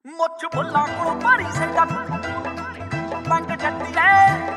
ਮੁੱਛ ਬੁੱਲਾਂ ਕੋਲੋਂ ਭਾਰੀ ਸੈਂਡਾ ਤੰਗ ਜੱਟੀਏ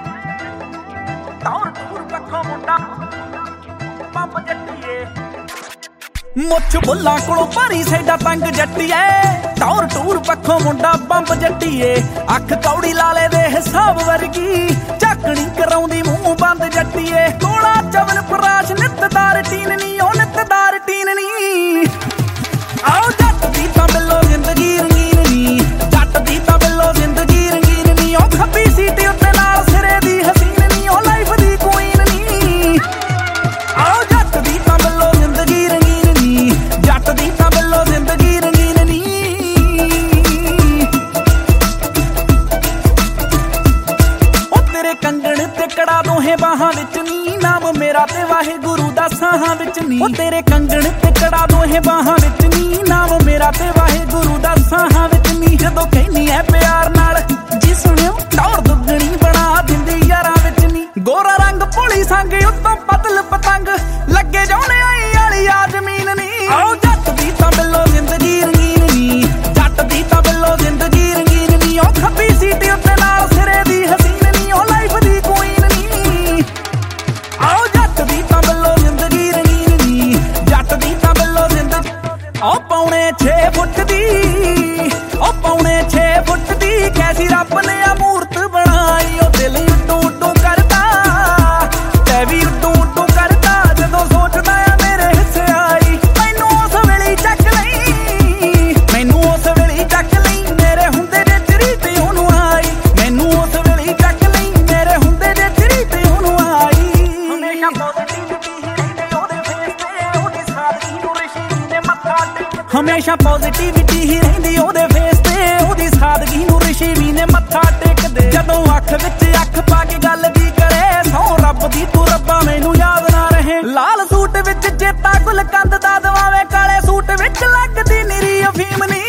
ਟੌਰ ਟੂਰ ਪੱਖੋਂ ਮੁੰਡਾ ਪੰਪ ਜੱਟੀਏ ਮੁੱਛ ਬੁੱਲਾਂ ਕੋਲੋਂ ਭਾਰੀ ਸੈਂਡਾ ਤੰਗ ਜੱਟੀਏ ਟੌਰ ਟੂਰ ਪੱਖੋਂ ਮੁੰਡਾ ਪੰਪ ਜੱਟੀਏ ਅੱਖ ਕੌੜੀ ਲਾਲੇ ਦੇ ਹਿਸਾਬ ਵਰਗੀ ਝਾਕਣੀ ਕਰਾਉਂਦੀ ਮੂੰਹ ਬੰਦ ਜੱਟੀਏ ਕੋਲਾ ਚਵਨ ਪਰਾਸ਼ ਨਿੱਤਦਾਰ ਟੀਨ ਨੀ ਉਹ ਨਿੱਤਦਾਰ ਟੀਨ ਨੀ ਆਓ ਜੱਟ ਦੀ ਤਾਂ ਬਿੱਲੋ ਜ਼ਿੰਦਗੀ ਰੰਗੀਨ ਨੀ ਜੱਟ ਦੀ ਤਾਂ ਬਿੱਲੋ ਜ਼ਿੰਦਗੀ ਰੰਗੀਨ ਨੀ ਉਹ ਖੱਬੀ ਸੀਟ ਉੱਤੇ ਨਾਲ ਸਿਰੇ ਦੀ ਹਸੀਨ ਨੀ ਉਹ ਲਾਈਫ ਦੀ ਕੁਈਨ ਨੀ ਆਓ ਜੱਟ ਦੀ ਤਾਂ ਬਿੱਲੋ ਜ਼ਿੰਦਗੀ ਰੰਗੀਨ ਨੀ ਜੱਟ ਦੀ ਤਾਂ ਬਿੱਲੋ ਜ਼ਿੰਦਗੀ ਰੰਗੀਨ ਨੀ ਉਹ ਤੇਰੇ ਕੰਗਣ ਤੇ ਕੜਾ ਦੋਹੇ ਬਾਹਾਂ ਵਿੱਚ ਨੀ ਨਾਮ ਮੇਰਾ ਤੇ ਵਾਹਿਗੁਰੂ ਦਾ ਸਾਹਾਂ ਵਿੱਚ ਨੀ ਉਹ ਤੇਰੇ ਕੰਗਣ ਤੇ ਕੜਾ ਦੋਹੇ ਬਾਹਾਂ ਵਿੱਚ ਨੀ ਨਾਮ ਮੇਰਾ ਤੇ ਵਾਹਿਗੁਰੂ ਦਾ ਸਾਹਾਂ ਵਿੱਚ ਨੀ ਜਦੋਂ ਕਹਿਨੀ ਐ ਪਿਆਰ ਨਾਲ ਜੀ ਸੁਣਿਓ ਟੌਰ ਦੁੱਗਣੀ ਬਣਾ ਦਿੰਦੀ ਯਾਰਾਂ ਵਿੱਚ ਨੀ ਗੋਰਾ ਰੰਗ ਭੋਲੀ ਸੰਗ ਉੱਤੋਂ ਪਤਲ ਪਤੰਗ ਲੱਗੇ ਜਾਉਣੇ ਆਈ ਵਾਲੀ ਆ ਜ਼ਮੀਨ ਨੀ ਆਓ ਜੱਟ ਦੀ ਤਾਂ ਬਿੱਲੋ ਜ਼ਿੰਦਗੀ ਰੰਗੀਨ ਨੀ ਜੱਟ ਦੀ ਤਾਂ ਬਿੱਲੋ ਜ਼ਿੰਦਗੀ ਰੰਗੀਨ ਨੀ ਉਹ ਖੱਬੀ ਸੀਟ ਉੱਤੇ ਨਾਲ ਸਿਰੇ ਦੀ ਹਸੀਨ ਨੀ ਉਹ ਲਾਈਫ ਦੀ ਕੁਈਨ ਨੀ ਆਓ ਜੱਟ ਦੀ ਤਾਂ ਬਿੱਲੋ ਜ਼ਿੰਦਗੀ ਰੰਗੀਨ ਨੀ ਜੱਟ ਦੀ ਤਾਂ ਬਿੱਲੋ ਜ਼ਿੰਦਗੀ ਉਹ ਪੌਣੇ 6 ਫੁੱਟ ਦੀ ਉਹ ਪੌਣੇ 6 ਫੁੱਟ ਦੀ ਕੈਸੀ ਰੱਬ ਨੇ ਆ ਮੂਰਤ ਬਣਾਈ ਉਹ ਦਿਲ ਉੱਡੂ ਉੱਡੂ ਕਰਦਾ ਤੇ ਵੀ ਉੱਡੂ ਉੱਡੂ ਕਰਦਾ ਜਦੋਂ ਸੋਚਦਾ ਆ ਮੇਰੇ ਹਿੱਸੇ ਆਈ ਮੈਨੂੰ ਉਸ ਵੇਲੇ ਚੱਕ ਲਈ ਮੈਨੂੰ ਉਸ ਵੇਲੇ ਚੱਕ ਲਈ ਮੇਰੇ ਹੁੰਦੇ ਦੇ ਤੇਰੀ ਤੇ ਉਹਨੂੰ ਆਈ ਮੈਨੂੰ ਉਸ ਵੇਲੇ ਚੱਕ ਲਈ ਮੇਰੇ ਹੁੰਦੇ ਦੇ ਤੇਰੀ ਤੇ ਉਹਨੂੰ ਆਈ ਹਮੇਸ਼ਾ ਪੋਜ਼ਿਟਿਵਿਟੀ ਹੀ ਰਹਿੰਦੀ ਉਹਦੇ ਫੇਸ ਤੇ ਉਹਦੀ ਸਾਦਗੀ ਨੂੰ ਰਿਸ਼ੀ ਨੇ ਮੱਥਾ ਟੇਕ ਹਮੇਸ਼ਾ ਪੋਜ਼ਿਟਿਵਿਟੀ ਹੀ ਰਹਿੰਦੀ ਉਹਦੇ ਫੇਸ ਤੇ ਉਹਦੀ ਸਾਦਗੀ ਨੂੰ ਰਿਸ਼ੀ ਨੇ ਮੱਥਾ ਟੇਕਦੇ ਜਦੋਂ ਅੱਖ ਵਿੱਚ ਅੱਖ ਪਾ ਕੇ ਗੱਲ ਵੀ ਕਰੇ ਸੌ ਰੱਬ ਦੀ ਤੂੰ ਰੱਬਾ ਮੈਨੂੰ ਯਾਦ ਨਾ ਰਹੇ ਲਾਲ ਸੂਟ ਵਿੱਚ ਚੇਤਾ ਗੁਲਕੰਦ ਦਾ ਦਵਾਵੇ ਕਾਲੇ ਸੂਟ ਵਿੱਚ ਲੱਗਦੀ ਨਿਰੀ ਅਫੀਮ ਨੀ